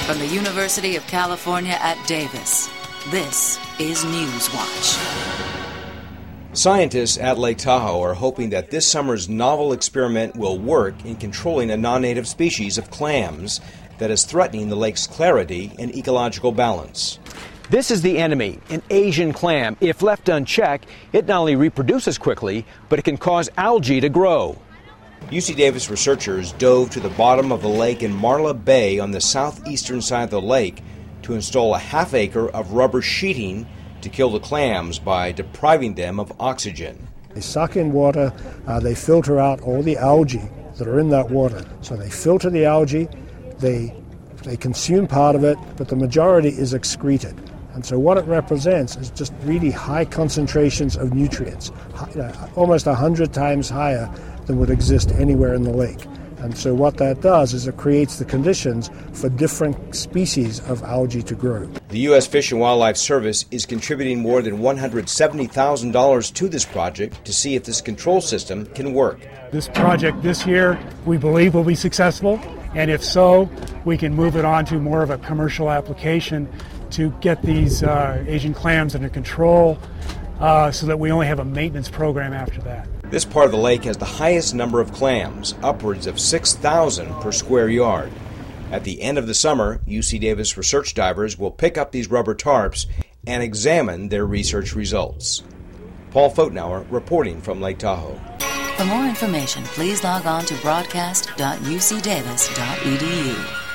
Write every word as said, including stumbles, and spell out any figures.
From the University of California at Davis, this is Newswatch. Scientists at Lake Tahoe are hoping that this summer's novel experiment will work in controlling a non-native species of clams that is threatening the lake's clarity and ecological balance. This is the enemy, an Asian clam. If left unchecked, it not only reproduces quickly, but it can cause algae to grow. U C Davis researchers dove to the bottom of the lake in Marla Bay on the southeastern side of the lake to install a half acre of rubber sheeting to kill the clams by depriving them of oxygen. They suck in water, uh, they filter out all the algae that are in that water. So they filter the algae, they, they consume part of it, but the majority is excreted. And so what it represents is just really high concentrations of nutrients, uh, almost one hundred times higher than would exist anywhere in the lake. And so what that does is it creates the conditions for different species of algae to grow. The U S Fish and Wildlife Service is contributing more than one hundred seventy thousand dollars to this project to see if this control system can work. This project this year, we believe, will be successful, and if so, we can move it on to more of a commercial application to get these uh, Asian clams under control uh, so that we only have a maintenance program after that. This part of the lake has the highest number of clams, upwards of six thousand per square yard. At the end of the summer, U C Davis research divers will pick up these rubber tarps and examine their research results. Paul Fotenauer reporting from Lake Tahoe. For more information, please log on to broadcast dot u c davis dot e d u.